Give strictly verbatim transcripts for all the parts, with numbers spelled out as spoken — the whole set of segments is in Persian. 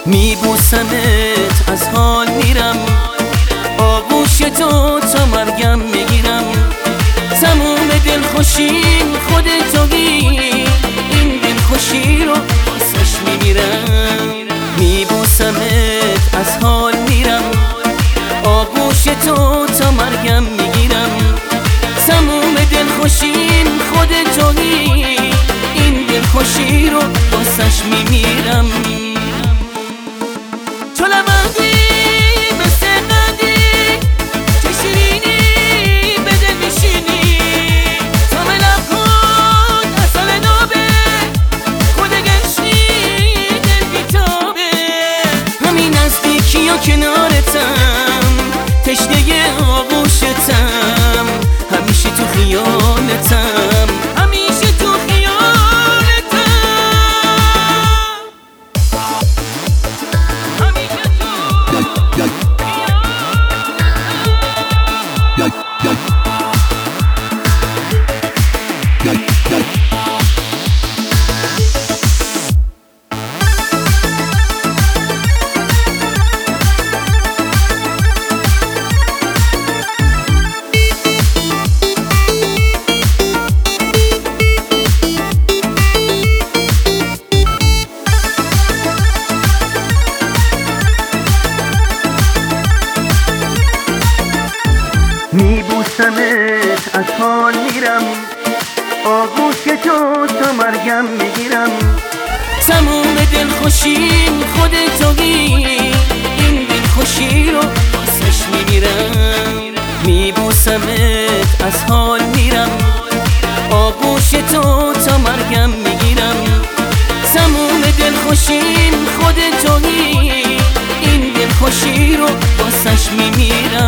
میبوسمت از حال میرم، آغوش تو تا مرگم میگیرم. تموم دلخوشیم خودتویی، این دلخوشی رو واسش میمیرم. میبوسمت از حال میرم، آغوش تو تا مرگم میگیرم. تموم دلخوشیم خودتویی، این دلخوشی رو واسش میمیرم. تو لبندی مثل قندی که شیرینی به دل میشینی. تا ملم کن اصل نابه خود گشتی دل بیتابه. همین نزدیکی و کنارتم، تشنه آغوشتم، همیشه تو خیالتم، همیشه تو خیالتم، همیشه تو میبوسمت از حال میرم، آغوش تو تا مرگم میگیرم. تموم دلخوشیم خودتویی، این دلخوشی رو واسش میمیرم. میبوسمت از حال میرم، آغوش تو تا مرگم میگیرم. تموم دلخوشیم خودتویی، این دلخوشی رو واسش میمیرم.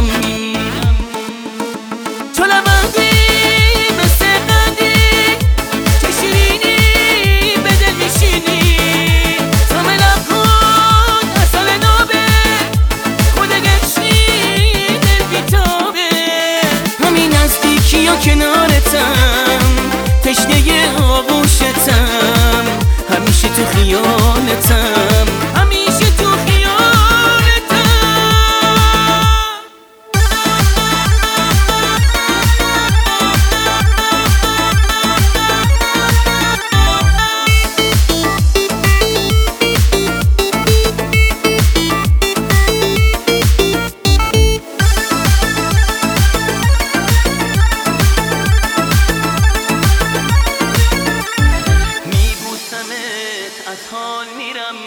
تو لبندی مثل قندی که شیرینی به دل میشینی. تا ملم کن اصل نابه خود گشتی دل بیتابه. همین نزدیکی و کنارتم، تشنه آغوشتم، همیشه تو خیالتم، همیشه تو خیالتم. از حال میرم،